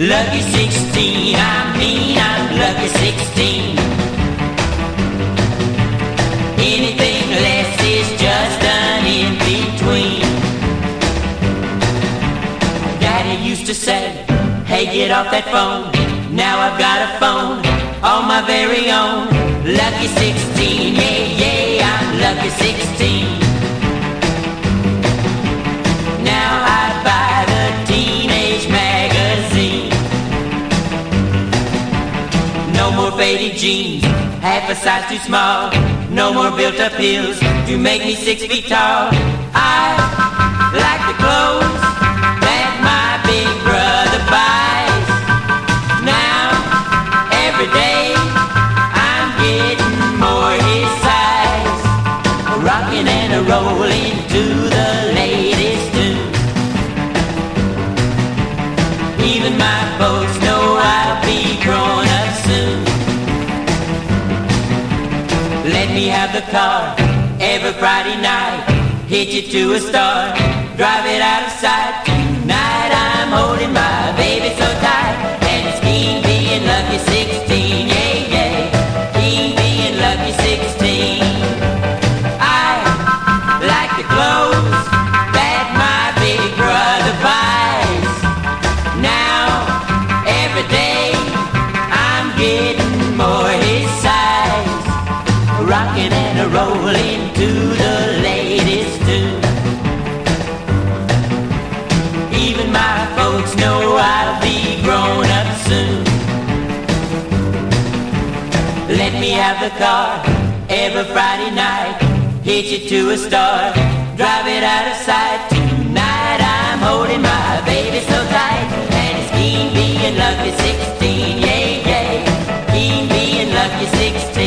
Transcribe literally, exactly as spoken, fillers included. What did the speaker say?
Lucky sixteen, I mean I'm lucky sixteen. Anything less is just an in-between. Daddy used to say, hey, get off that phone. Now I've got a phone on my very own. Lucky sixteen, yeah, yeah, I'm lucky sixteen. Now I buy the teenage magazine. No more faded jeans, half a size too small. No more built-up heels to make me six feet tall. I like the clothes that my big brother buys. Now, every day, I'm getting more his size. Rocking and a-rolling to the latest tune. Even my folks know I'll be grown up soon. Let me have the car every Friday night. Hit you to a star, drive it out of sight. Tonight I'm holding my baby so tight. And it's keen being lucky sixteen, yeah, yeah. Keen being lucky sixteen. I like the clothes that my big brother buys. Now, every day, I'm getting more his size. Rocking and a-rolling to the latest tune. Even my folks know I'll be grown up soon. Let me have the car every Friday night. Hit you to a star, drive it out of sight. Tonight I'm holding my baby so tight. And it's keen being lucky sixteen, yeah, yeah. Keen being lucky sixteen.